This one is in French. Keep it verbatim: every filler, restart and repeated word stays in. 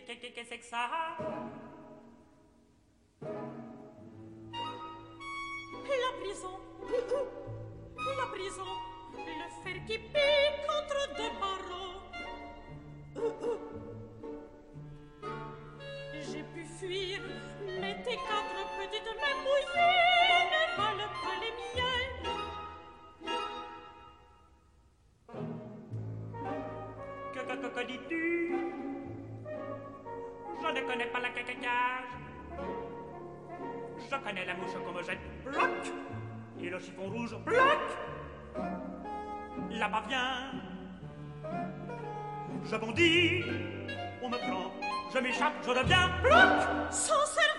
qu'est-ce que c'est que ça? La prison, la prison, le fer qui pique entre deux barreaux. J'ai pu fuir, mais tes quatre petites mains mouillées ne valent pas les miennes. Que, que, que, que dis-tu? Je ne connais pas la cacacage. Je connais la mouche qu'on me jette, bloc. Et le chiffon rouge, bloc. Là-bas vient. Je bondis, on me prend, je m'échappe, je deviens bloc. Sans